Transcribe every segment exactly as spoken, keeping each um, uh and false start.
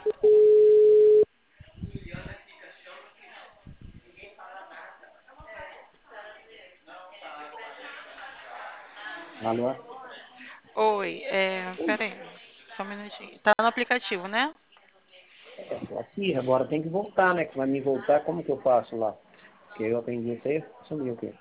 Alô? Oi, é, peraí, só um minutinho. Tá no aplicativo, né? É, tô aqui, agora tem que voltar, né? Que vai me voltar, como que eu faço lá? Porque eu atendi você, sumiu aqui.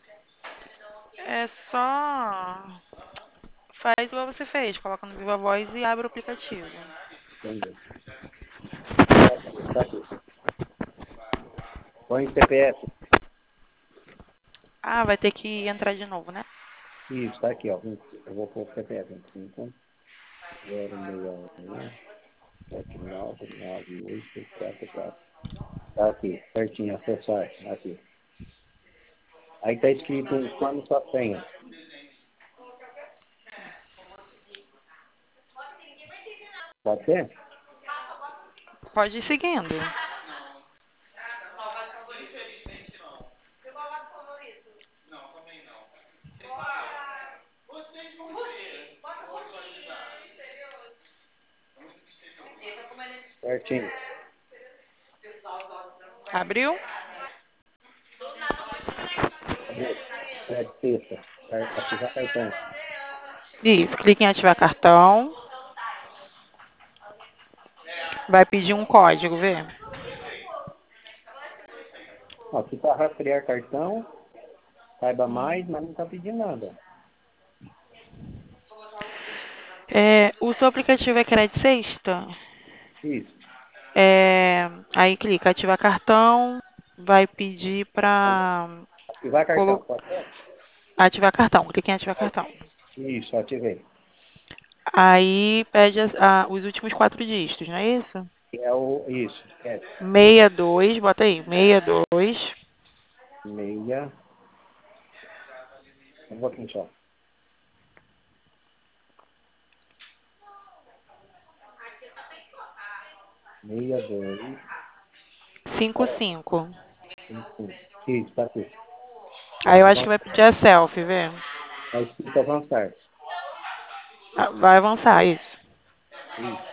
É só faz igual você fez, coloca no Viva Voz e abre o aplicativo. Entendi. Tá aqui, tá aqui. Põe o C P F. Ah, vai ter que entrar de novo, né? Isso, tá aqui, ó. Eu vou pôr o C P F. vinte e cinco, zero seis um, sete nove nove oito quatro quatro. Tá aqui, certinho, acessar. Aqui. Aí tá escrito informe sua senha. Pode ser? Pode ir seguindo. Certinho. Abriu? Abriu. Sete, sexta. Ativar cartão. Isso, clique em ativar cartão. Vai pedir um código, vê? Ó, aqui tá rastrear cartão, saiba mais, mas não tá pedindo nada. É, o seu aplicativo é crédito sexta? Isso. É, aí clica ativar cartão, vai pedir para Ativar cartão, pode ser? ativar cartão. Clique em ativar cartão. Isso, ativei. Aí pede as- a- os últimos quatro dígitos, não é isso? É o, isso, é sessenta e dois, bota aí, sessenta e dois, meia, um pouquinho só. Meia, dois, cinquenta e cinco. cinco. Isso, tá aqui. Aí eu acho que vai Avançar. pedir a selfie, vê? Tá escrito avançar. Ah, vai avançar, isso. Isso.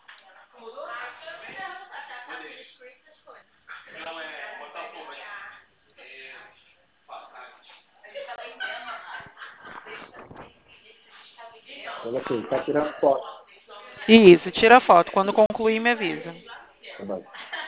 Coloquei. Tá tirando foto. Isso, tira a foto. Quando concluir, me avisa. Tá bom.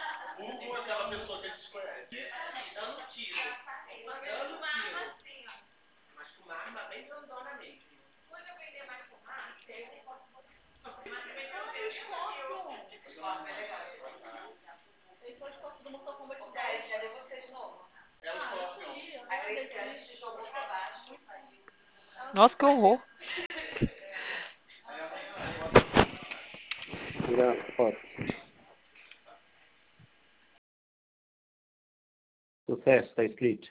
Nossa, que horror. Tirando foto. Sucesso, tá escrito.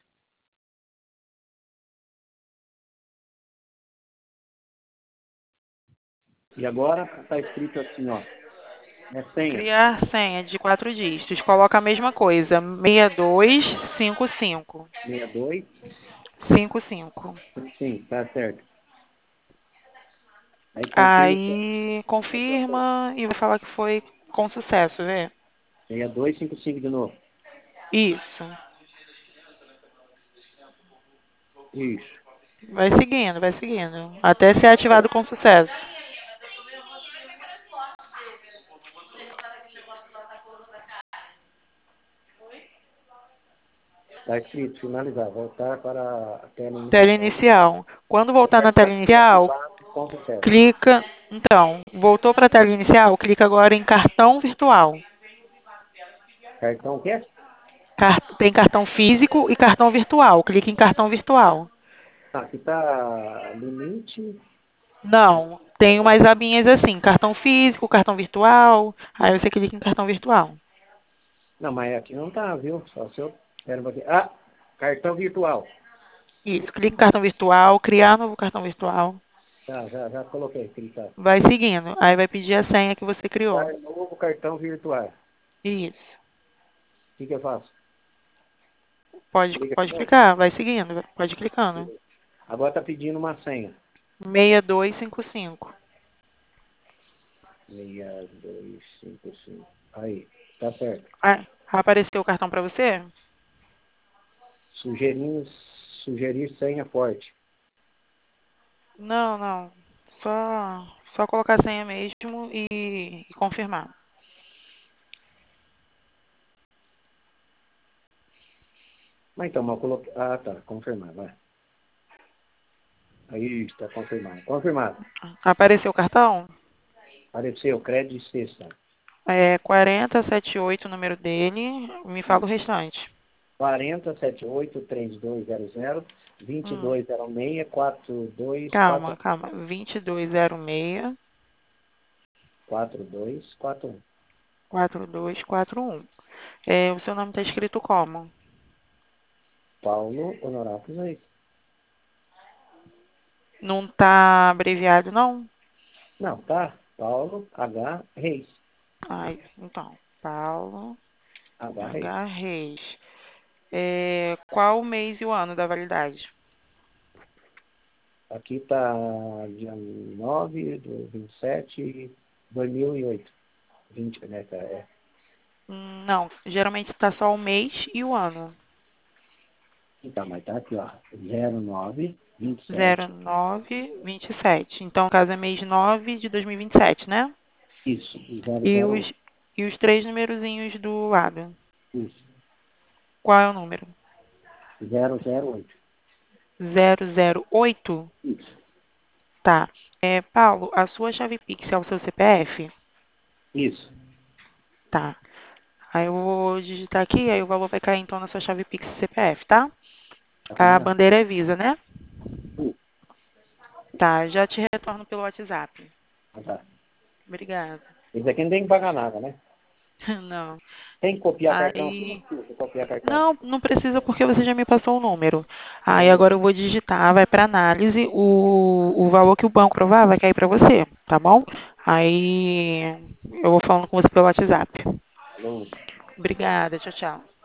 E agora tá escrito assim, ó. É senha. Criar senha de quatro dígitos. Coloca a mesma coisa. sessenta e dois, cinquenta e cinco. Meia, dois, cinquenta e cinco. sim, tá certo. Aí confirma. Aí confirma e vai falar que foi com sucesso, vê? Meia, dois, cinco, cinco de novo. Isso. Isso. Vai seguindo, vai seguindo. Até ser ativado com sucesso. Tá escrito finalizar. Voltar para a tela Tela inicial. inicial. Quando O voltar na tela cartão foi inicial, ativado com sucesso. clica. Então, voltou para a tela inicial, clica agora em cartão virtual. Cartão o quê? Car- Tem cartão físico e cartão virtual. Clique em cartão virtual. Ah, aqui tá limite. Não, tem umas abinhas assim, cartão físico, cartão virtual. Aí você clica em cartão virtual. Não, mas aqui não tá, viu? Só se eu. Espera um pouquinho. Ah, cartão virtual. Isso, clica em cartão virtual, criar novo cartão virtual. Já, já, já coloquei, clicar. Vai seguindo. Aí vai pedir a senha que você criou. Criar novo cartão virtual. Isso. O que, que eu faço? Pode, Clica aqui pode mesmo? clicar, vai seguindo, pode ir clicando. Agora tá pedindo uma senha. sessenta e dois, cinquenta e cinco. seis dois cinco cinco. Aí, tá certo. Ah, apareceu o cartão para você? Sugerir, sugerir senha forte. Não, não. Só, só colocar a senha mesmo e, e confirmar. Mas então, eu coloquei. Ah, tá. Confirmar, vai. Aí, está confirmado. Confirmado. Apareceu o cartão? Apareceu, crédito de sexta. É quarenta setenta e oito o número dele. Me fala o restante. quarenta setenta e oito trinta e dois zero zero vinte e Hum, dois zero seis quatro dois quatro calma, calma. vinte e dois zero seis, quatro dois quatro um. quatro dois quatro um. É, o seu nome está escrito como? Paulo Honorato Reis. Não está abreviado, não? Não, tá? Paulo H. Reis. Ai, então. Paulo H. Reis. H. Reis. É, qual o mês e o ano da validade? Aqui tá dia nove de vinte e sete dois mil e oito. vinte, né? Tá, é. Hum, Não, geralmente está só o mês e o ano. Então, mas tá aqui, ó. zero nove vinte e zero sete. nove vinte e sete. Então, no caso é mês nove de dois mil e vinte e sete, né? Isso. zero E zero os, oito. e os três numerozinhos do lado. Isso. Qual é o número? zero zero oito. zero zero oito. Isso. Tá. É, Paulo, a sua chave Pix é o seu C P F? Isso. Tá. Aí eu vou digitar aqui, aí o valor vai cair então na sua chave Pix e C P F, tá? Tá A combinado? bandeira é Visa, né? Uh, Tá, já te retorno pelo WhatsApp. ah, tá. Obrigada. Esse aqui não tem que pagar nada, né? Não. Tem que copiar cartão aqui? Não Aí. precisa copiar cartão. Não, não precisa porque você já me passou o número. Aí Não, agora eu vou digitar, vai para análise, o, o valor que o banco provar vai cair para você, tá bom? Aí eu vou falando com você pelo WhatsApp. falou. Obrigada, tchau, tchau.